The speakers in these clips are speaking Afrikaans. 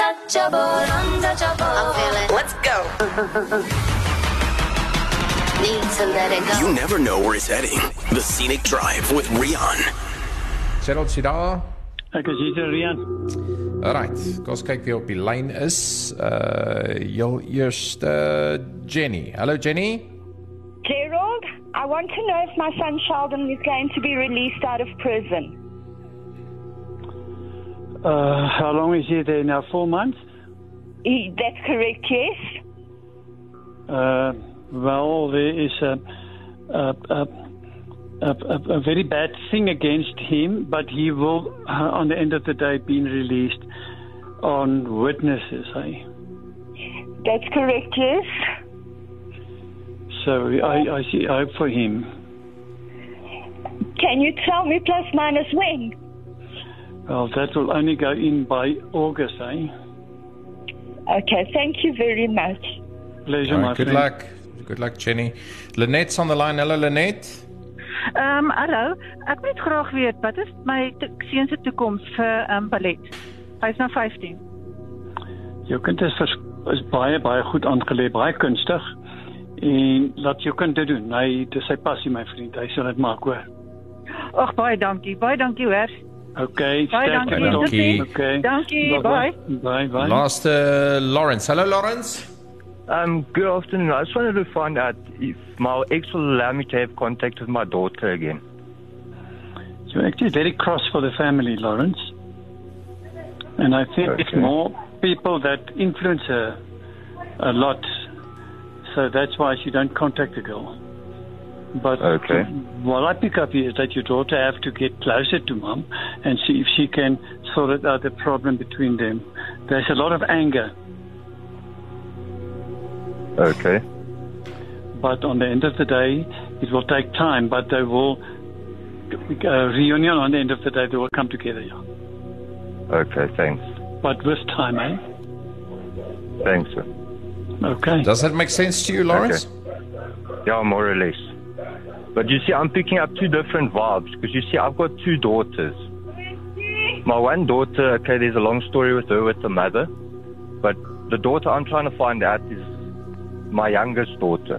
untouchable, untouchable. I feel it. Let's go. Need to let it go. You never know where it's heading. The Scenic Drive with Rian. Gerald, sê daar. Ek is hier, Rian. Alright, kom ons kyk wie op die lyn is. Heel eerste Jenny. Hallo Jenny. Gerald, I want to know if my son Sheldon is going to be released out of prison. How long is he there now? 4 months? That's correct, yes. Well, there is a very bad thing against him, but he will, on the end of the day, be released on witnesses. That's correct, yes. So I see hope for him. Can you tell me plus minus when? Well, that will only go in by August, Okay, thank you very much. Pleasure, my good friend. luck. Good luck, Jenny. Lynette's on the line. Hallo, Lynette. Hallo. Ek wil net graag weet, wat is my seun se toekoms vir ballet? Hy's nou 15. Jou kind is baie goed aangelê, baie kunstig. En laat jou kind dit doen. Dis sy passie, my vriend. Hy sal dit maak, hoor. Ag, baie dankie hoor. Okay, Baie dankie. Okay. Dankie, bye. Bye. Last Lawrence. Hello, Lawrence. Good afternoon. I just wanted to find out if my ex will allow me to have contact with my daughter again. You're actually very cross for the family, Lawrence. And I think it's more people that influence her a lot. So that's why she don't contact the girl. But what I pick up here is that your daughter have to get closer to mom and see if she can sort out the problem between them. There's a lot of anger. Okay. But on the end of the day, it will take time, but they will reunion on the end of the day, they will come together. Yeah. Okay, thanks. But with time, eh? Thanks, sir. Okay. Does that make sense to you, Lawrence? Okay. Yeah, more or less. But you see, I'm picking up two different vibes, because you see, I've got two daughters. My one daughter, there's a long story with her with the mother, but the daughter I'm trying to find out is my youngest daughter.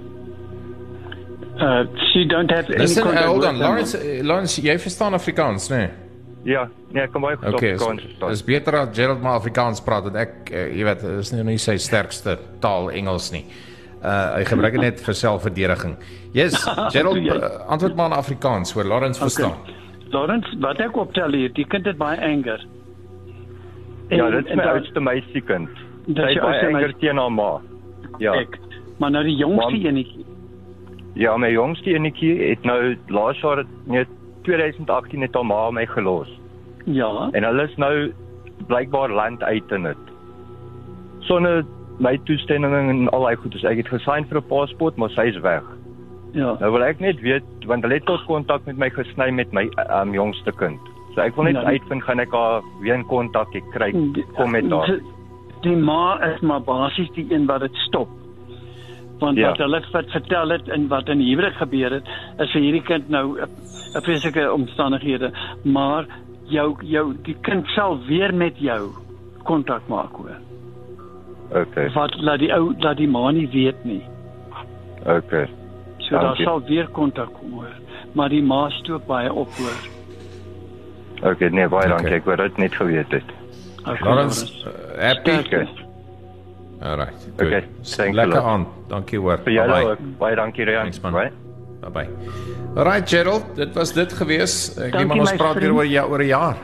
She don't have any contact hold with on, Lawrence, jy verstaan Afrikaans, nee? Ja, ek kan baie goed Afrikaans verstaan. Is beter dat Gerald maar Afrikaans praat, want ek, jy weet, is nie sy sterkste taal Engels nie. Hy gebruik net vir selfverdediging. Yes, Gerald, antwoord maar in Afrikaans, hoor, Lawrence verstaan. Lawrence, wat ek optel hier, die kind het baie anger. Ja, dit is my oudste meisiekind. Sy het baie anger teen haar ma. Ja. Maar nou die jongste enetjie. Ja, my jongste enetjie het nou laas jaar, 2018 het haar ma my gelos. Ja. En hulle is nou blykbaar land uit in dit. Sonder my toestemming en al daai goedes. Ek het gesign vir 'n paspoort, maar sy is weg. Ja. Nou wil ek net weet, want hulle het tot kontak met my gesny met my jongste kind. So ek wil net uitvind, gaan ek haar weer in kontak kry, kom met haar. Die ma is maar basies die een wat dit stop. Want wat hulle vertel het en wat in die huwelik gebeur het, is vir hierdie kind nou 'n vreeslike omstandighede, maar die kind sal weer met jou kontak maak, hoor. Okay. Wat laat die ma nie weet nie. Okay. So daar sal weer kontak kom, hoor. Maar die ma stoot baie op, hoor. Okay, nee, baie dankie. Ek wou dit net geweet het. Lawrence, happy? Okay. Alright, good. Okay, thanks a lot. Lekker aan, dankie hoor. Vir jou ook, baie dankie Rian. Thanks man. Bye. Alright Gerald, dit was dit gewees. Ek neem aan ons praat weer oor 'n jaar.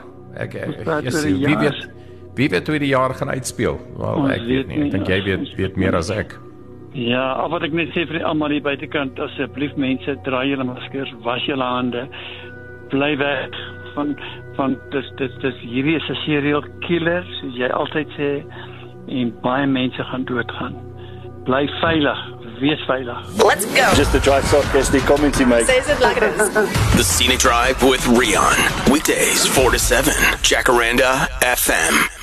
Wie weet hoe die jaar gaan uitspeel? Wel, ek weet nie. Ek dink jy weet meer as ek. Ja, al wat ek net sê vir almal hier buitekant, asseblief mense, draai julle maskers, was julle hande, bly weg van dis hierdie is 'n serial killer, soos jy altyd sê, en baie mense gaan doodgaan. Bly veilig, wees veilig. Let's go. Just the dry sock as the comments he makes. Says it like it is. The Scenic Drive with Rian. Weekdays 4 to 7. Jacaranda FM.